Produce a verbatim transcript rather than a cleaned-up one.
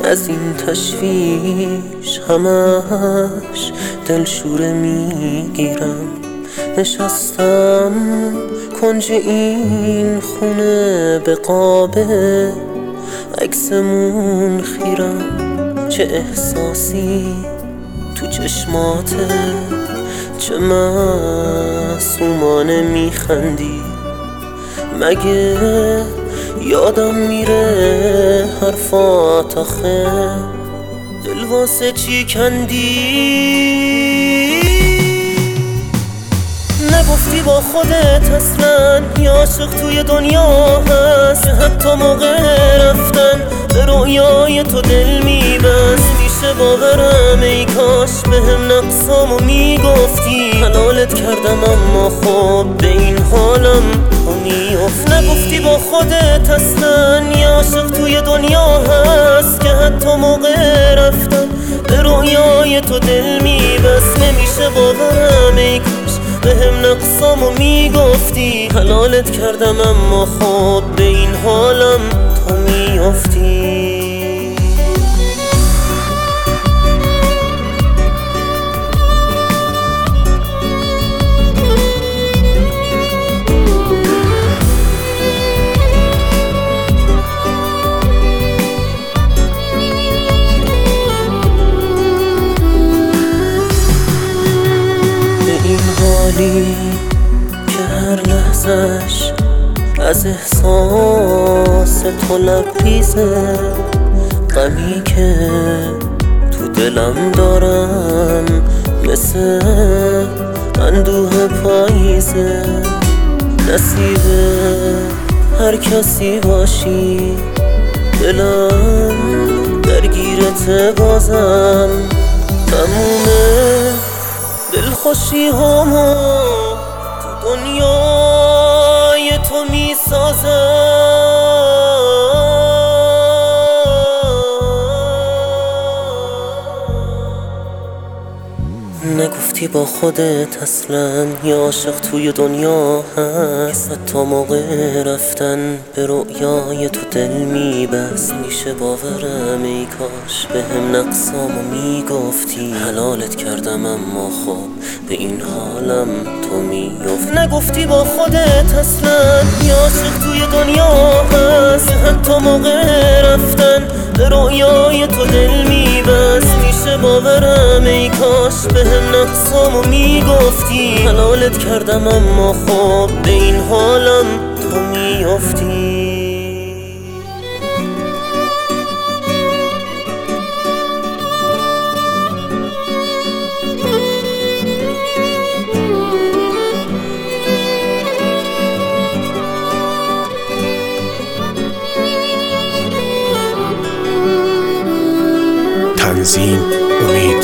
از این تشویش همش دلشوره میگیرم. نشستم کنج این خونه به قابه عکسمون خیرم. چه احساسی تو چشماته، چه معصومانه میخندی. مگه یادم میره حرفات آخه دل واسه چی کندی؟ نگفتی با خودت اصلا یه عاشق توی دنیا هست که حتی موقع رفتن به رویای تو دل میبست. میشه باورم ای کاش بهم نقصامو میگفتی. حلالت کردم اما خب به این حالم تو میافتی. نگفتی با خودت اصلا یه عاشق توی دنیا هست که حتی موقع رفتن به رویای تو دل میبست. نمیشه باورم ای کاش بهم نقصامو میگفتی. حلالت کردم اما خب به این حالم تو میافتی. که هر لحظش از احساس تو لبریزه، غمی که تو دلم دارم مثل اندوه پاییزه. نصیب هر کسی باشی دلم درگیرت بازم. تمومه دلخوشی همو تو دنیای تو میسازم. نگفتی با خودت اصلا یه عاشق توی دنیا هست حتی موقع رفتن به رویای تو دل میبست. میشه باورم ای کاش بهم نقصامو میگفتی. حلالت کردم اما خب به این حالم تو میافتی. نگفتی با خودت اصلا یه عاشق توی دنیا هست حتی موقع رفتن به رویای تو دل میبست. میشه باورم ای کاش بهم نقصامو میگفتی. حلالت کردم اما خب به این حالم تو میافتی. تنظیم امید